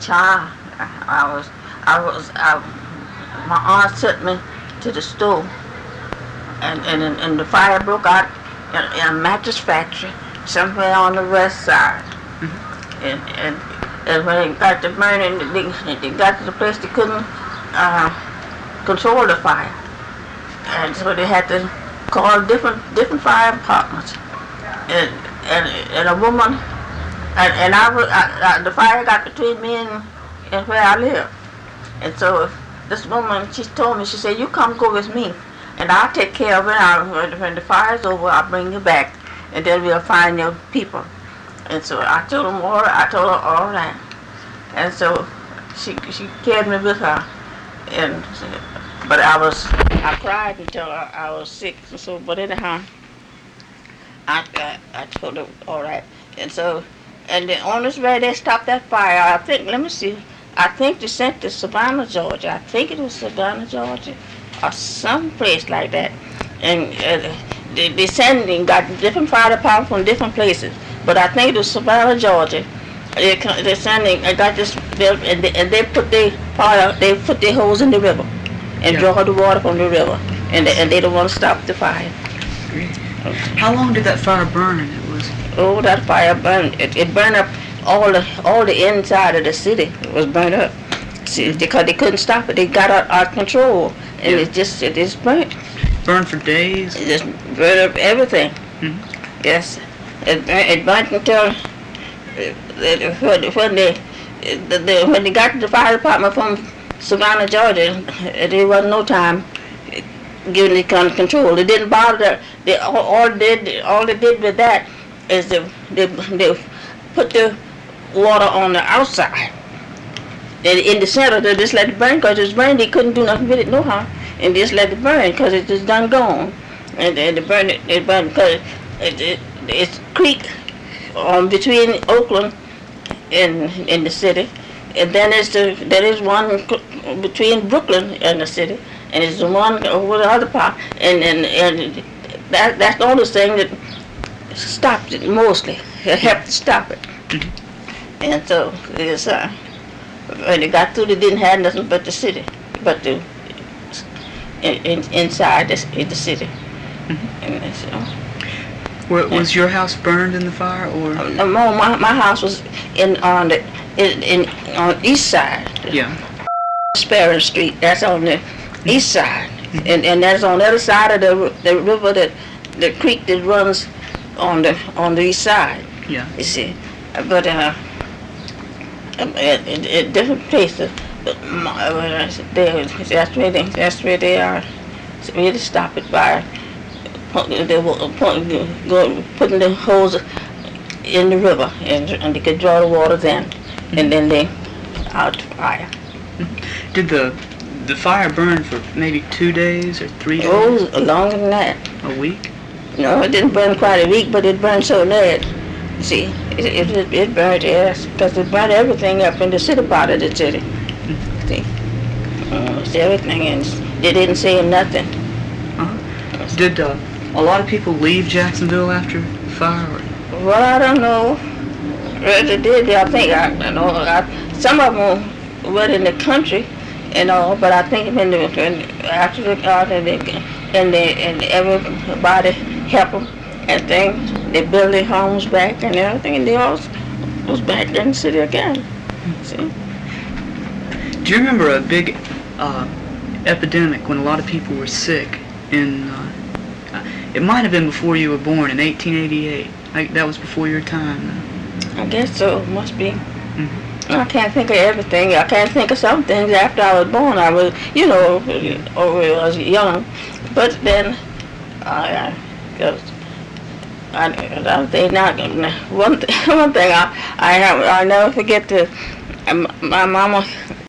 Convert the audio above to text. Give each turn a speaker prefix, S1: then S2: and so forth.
S1: child, my aunt took me to the store, and the fire broke out in a mattress factory somewhere on the west side. And when it got to burning, they got to the place they couldn't control the fire, and so they had to call different fire departments. And a woman, the fire got between me and where I live. And so this woman, she told me, she said, you come go with me, and I'll take care of it. When the fire's over, I'll bring you back, and then we'll find your people. And so I told her all that. And so she carried me with her. But I cried until I was sick. So, but anyhow, I told her all right. And so, and then on this way they stopped that fire. I think they sent to Savannah, Georgia. I think it was Savannah, Georgia, or some place like that. And they got different fire departments from different places. But I think it was Savannah, Georgia. They sending. I got this, and they put their hose in the river, and draw the water from the river, and they don't want to stop the fire.
S2: How long did that fire burn?
S1: That fire burned. It burned up all the inside of the city. It was burned up. See, because they couldn't stop it. They got out of control, and it just burnt.
S2: Burned for days.
S1: It just burned up everything. Mm-hmm. Yes, it burnt until when they got to the fire department from Savannah, Georgia, there wasn't no time giving the kind of control. They didn't bother. All they did with that is they put the water on the outside. In the center, they just let it burn because it was burning. They couldn't do nothing with it, no harm, and just let it burn because it just done gone. And it burned because it's creek between Oakland and the city, and then there is one between Brooklyn and the city, and there's one over the other part, and that's the only thing that stopped it mostly. It helped to stop it. Mm-hmm. And so when they got through, they didn't have nothing but the city, but inside the city.
S2: Mm-hmm.
S1: And so.
S2: Was your house burned in the fire, or?
S1: No, my house was on east side.
S2: Yeah.
S1: Sparrow Street. That's on the east side, mm-hmm. and that's on the other side of the river, the creek that runs on the east side.
S2: Yeah.
S1: You see, but at different places, that's where they are. So we had to stop it by. They were putting the hose in the river, and they could draw the water then, mm-hmm. and then they out the fire.
S2: Mm-hmm. Did the fire burn for maybe 2 days or 3 days?
S1: Oh, longer than that.
S2: A week?
S1: No, it didn't burn quite a week, but it burned so bad. See, it burned, yes, because it burned everything up in the city part of the city. Mm-hmm. See, it's everything, and they didn't say nothing.
S2: Uh-huh. Did a lot of people leave Jacksonville after the fire?
S1: Well, I don't know. They did. I think I know. Some of them went in the country and all, but I think after the got and everybody helped them and things. They built their homes back and everything, and they all was back in the city again. See?
S2: Do you remember a big epidemic when a lot of people were sick in? It might have been before you were born, in 1888. That was before your time.
S1: I guess so. It must be.
S2: Mm-hmm.
S1: I can't think of everything. I can't think of some things after I was born. I was, or I was young. But then, I think one thing I never forget my mama.